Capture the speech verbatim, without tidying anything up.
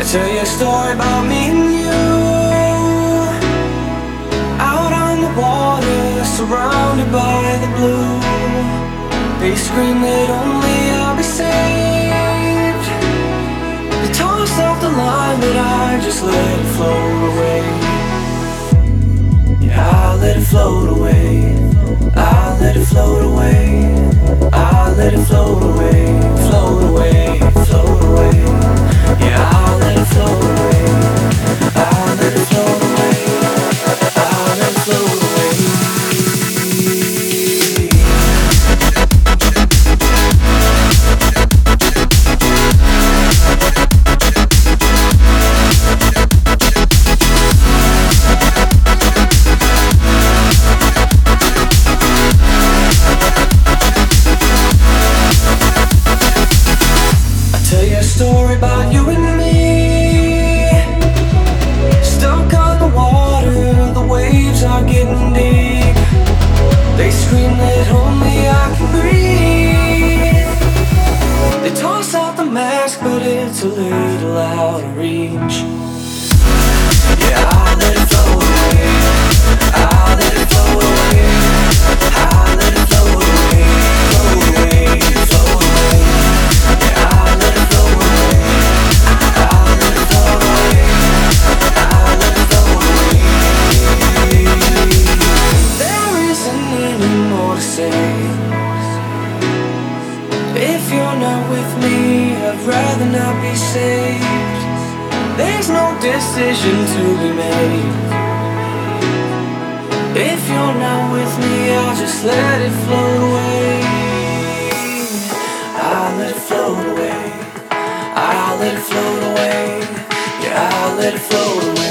I tell you a story about me and you, out on the water, surrounded by the blue. They scream that only I'll be saved. They toss off the line, but I just let it float away. Yeah, I let it float away. I let it float away. I let it float away. Float away, float away. Yeah, I let it float away. I let it float away. I let it float away. Story about you and me, stuck on the water, the waves are getting deep. They scream that only I can breathe. They toss out the mask, but it's a little out of reach. Yeah, I let it float away. I let it float away. I let it float away. Float away, float away. Yeah, I let it float away. If you're not with me, I'd rather not be saved. There's no decision to be made. If you're not with me, I'll just let it float away. I'll let it float away. I'll let it float away. Yeah, I'll let it float away.